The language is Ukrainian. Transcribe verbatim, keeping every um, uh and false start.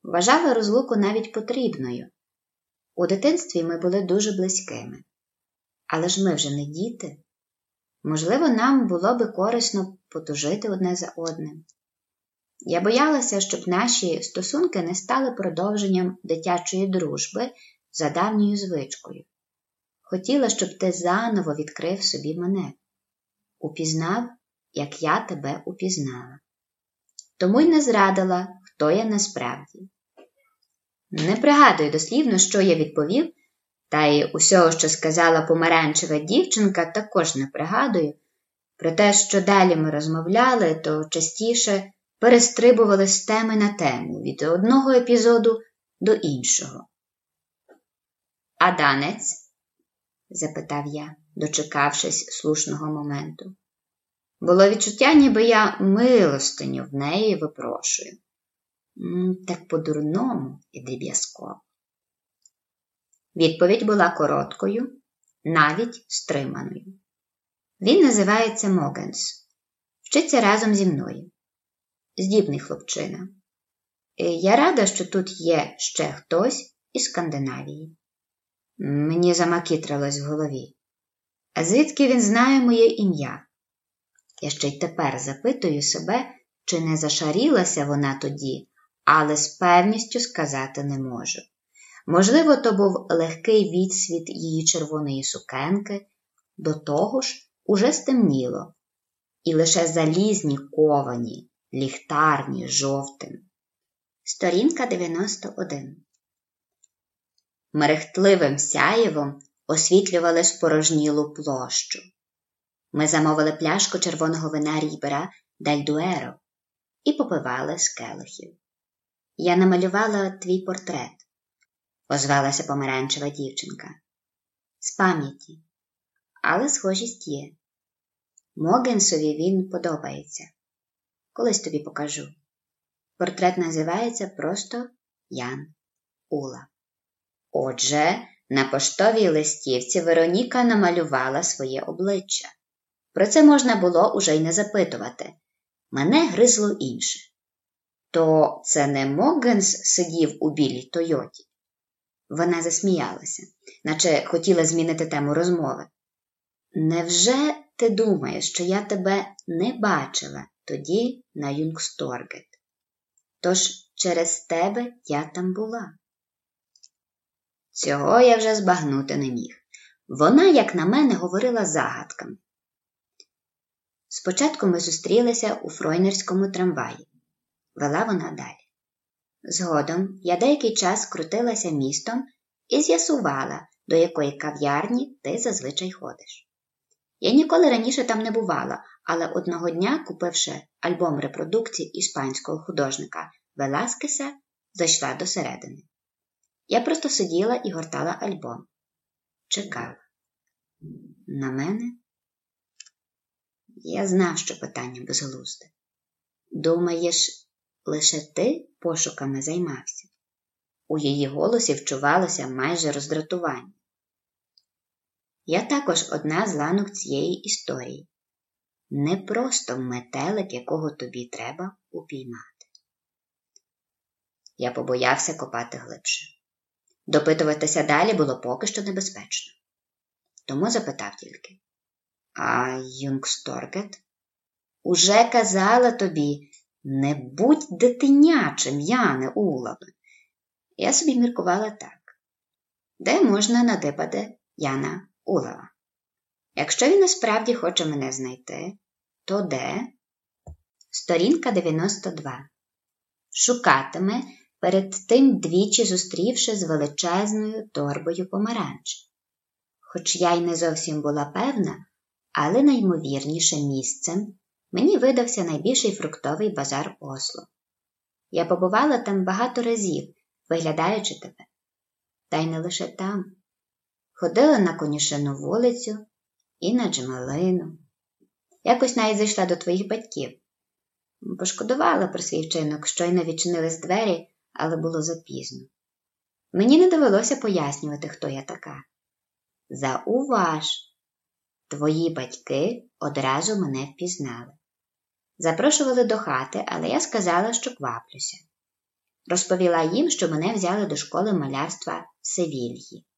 Вважала розлуку навіть потрібною. У дитинстві ми були дуже близькими. Але ж ми вже не діти. Можливо, нам було би корисно потужити одне за одним. Я боялася, щоб наші стосунки не стали продовженням дитячої дружби за давньою звичкою. Хотіла, щоб ти заново відкрив собі мене. Упізнав, як я тебе упізнала. Тому й не зрадила, хто я насправді. Не пригадую дослівно, що я відповів, та й усього, що сказала помаранчева дівчинка, також не пригадую. Про те, що далі ми розмовляли, то частіше перестрибували з теми на тему, від одного епізоду до іншого. «А данець?» – запитав я, дочекавшись слушного моменту. Було відчуття, ніби я милостиню в неї випрошую. Так по-дурному і дріб'язково. Відповідь була короткою, навіть стриманою. Він називається Могенс. Вчиться разом зі мною. Здібний хлопчина. Я рада, що тут є ще хтось із Скандинавії. Мені замакітрилось в голові. А звідки він знає моє ім'я? Я ще й тепер запитую себе, чи не зашарілася вона тоді, але з певністю сказати не можу. Можливо, то був легкий відсвіт її червоної сукенки, до того ж уже стемніло, і лише залізні ковані, ліхтарні, жовтим. Сторінка дев'яносто один. Мерехтливим сяєвом освітлювали спорожнілу площу. Ми замовили пляшку червоного вина Рібера Дель Дуеро і попивали з келихів. Я намалювала твій портрет, озвалася помаранчева дівчинка. З пам'яті. Але схожість є. Могенсові він подобається. Колись тобі покажу. Портрет називається просто Ян Ула. Отже, на поштовій листівці Вероніка намалювала своє обличчя. Про це можна було уже й не запитувати. Мене гризло інше. То це не Могенс сидів у білій Тойоті? Вона засміялася, наче хотіла змінити тему розмови. Невже ти думаєш, що я тебе не бачила тоді на Юнгсторгет? Тож через тебе я там була. Цього я вже збагнути не міг. Вона, як на мене, говорила загадками. Спочатку ми зустрілися у фройнерському трамваї. Вела вона далі. Згодом я деякий час крутилася містом і з'ясувала, до якої кав'ярні ти зазвичай ходиш. Я ніколи раніше там не бувала, але одного дня, купивши альбом репродукцій іспанського художника Веласкеса, зайшла до середини. Я просто сиділа і гортала альбом. Чекала. На мене? Я знав, що питання безглузде. Думаєш, лише ти пошуками займався? У її голосі вчувалося майже роздратування. Я також одна з ланок цієї історії. Не просто метелик, якого тобі треба упіймати. Я побоявся копати глибше. Допитуватися далі було поки що небезпечно. Тому запитав тільки. А Юнгсторгет? Уже казала тобі, не будь дитинячим, Яне Улаве. Я собі міркувала так. Де можна надибати Яна Улава? Якщо він насправді хоче мене знайти, то де? Сторінка дев'яносто два. Шукатиме, перед тим двічі зустрівши з величезною торбою помаранч. Хоч я й не зовсім була певна, але найймовірнішим місцем мені видався найбільший фруктовий базар Осло. Я побувала там багато разів, виглядаючи тебе. Та й не лише там. Ходила на Конюшину вулицю і на Джмелину. Якось навіть зайшла до твоїх батьків. Пошкодувала про свій вчинок, щойно відчинились двері, але було запізно. Мені не довелося пояснювати, хто я така. Зауваж, твої батьки одразу мене впізнали. Запрошували до хати, але я сказала, що кваплюся. Розповіла їм, що мене взяли до школи малярства в Севільї.